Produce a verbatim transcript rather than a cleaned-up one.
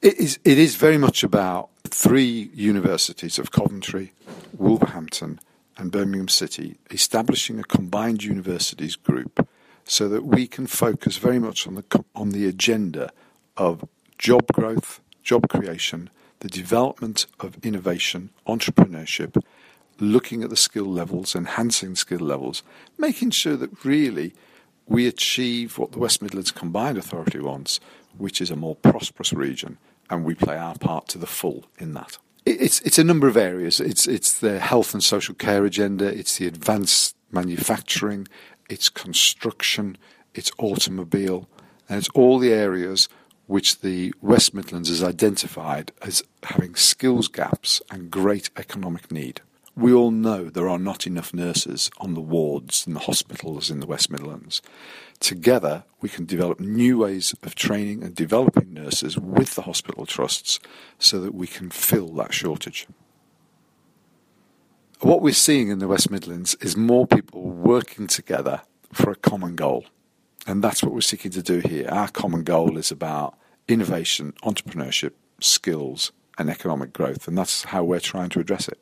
It is, it is very much about three universities of Coventry, Wolverhampton and Birmingham City establishing a combined universities group so that we can focus very much on the on the agenda of job growth, job creation, the development of innovation, entrepreneurship, looking at the skill levels, enhancing skill levels, making sure that really we achieve what the West Midlands Combined Authority wants, which is a more prosperous region, and we play our part to the full in that. It's it's a number of areas. It's it's the health and social care agenda. It's the advanced manufacturing. It's construction. It's automobile, and it's all the areas which the West Midlands has identified as having skills gaps and great economic need. We all know there are not enough nurses on the wards in the hospitals in the West Midlands. Together, we can develop new ways of training and developing nurses with the hospital trusts so that we can fill that shortage. What we're seeing in the West Midlands is more people working together for a common goal. And that's what we're seeking to do here. Our common goal is about innovation, entrepreneurship, skills, and economic growth. And that's how we're trying to address it.